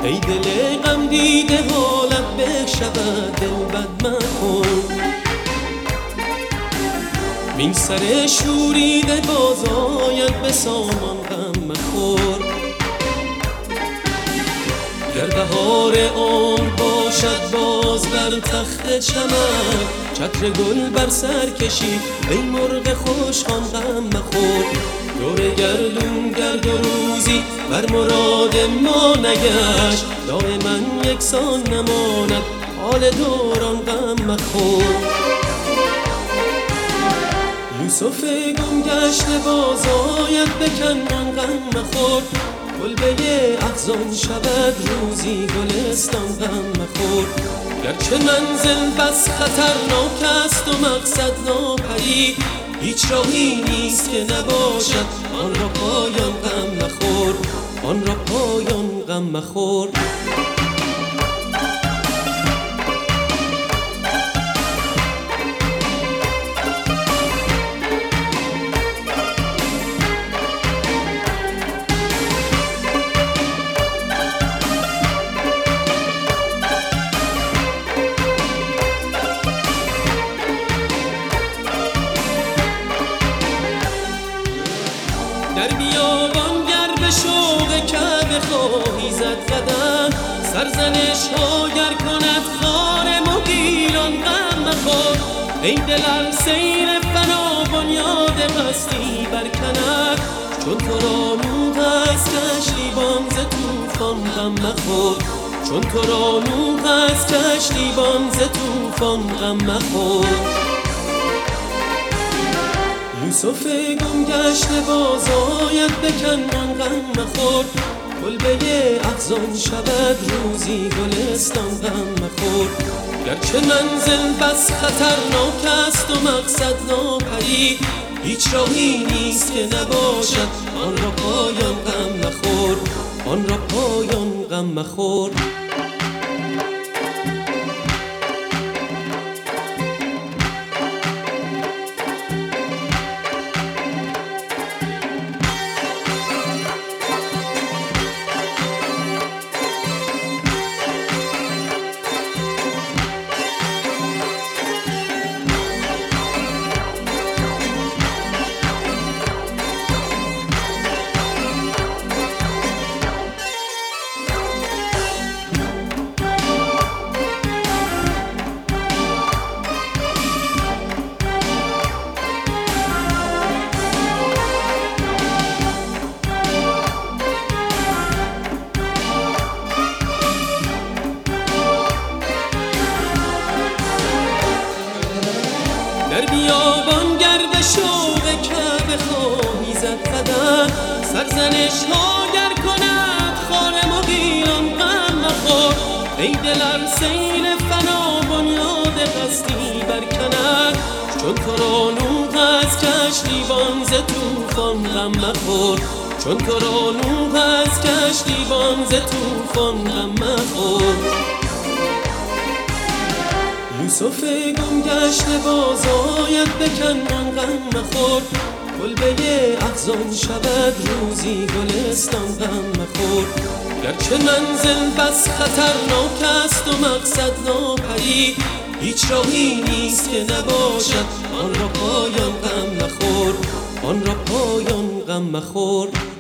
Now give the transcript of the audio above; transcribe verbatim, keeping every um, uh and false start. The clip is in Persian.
ای دل غم دیده حالت بشود دل بد مکن. این سر شوریده باز آید به سامان غم مخور. گر بهار عمر باشد باز بر تخت چمن، چتر گل بر سر کشی ای مرغ خوشخوان غم مخور. دور گردون گرد و روزی بر مراد ما نگشت، دائما یکسان نماند حال دوران غم مخور. یوسف گم گشته باز آید به کنعان غم مخور. کلبه احزان شود روزی گلستان غم مخور. گرچه منزل بس خطرناک است و مقصد ناپدید، هیچ راهی نیست که نباشد آن را پایان غم مخور. آن را پایان غم مخور. در بیابان گر به شوق کعبه خواهی زد قدم، سرزنش ها گر کند خار مغیلان غم مخور. ای دل ار سیر فنا بنیاد قصدی برکند، چون تو را نوح از کشتیبان ز طوفان غم مخور. چون تو را نوح از کشتیبان ز طوفان غم مخور. یوسف گم گشته باز آید به کنعان غم مخور. کلبه احزان شود روزی گلستان غم مخور. گرچه منزل بس خطرناک است و مقصد ناپدید، هیچ راهی نیست که نباشد آن را پایان غم مخور. آن را پایان غم مخور. در بیابان گر به شوق کعبه خواهی زد قدم، سرزنش ها گر کند خار مغیلان غم مخور. ای دل ار سیل فنا بنیاد قصدی برکند، چون تو را نوح از کشتیبان ز طوفان غم مخور. چون تو را نوح از کشتیبان ز طوفان غم مخور. یوسف گم گشته باز آید به کنعان غم مخور. کلبه احزان شود روزی گلستان غم مخور. گرچه منزل بس خطرناک است و مقصد ناپدید، هیچ راهی نیست که نباشد آن را پایان غم مخور. آن را پایان غم مخور.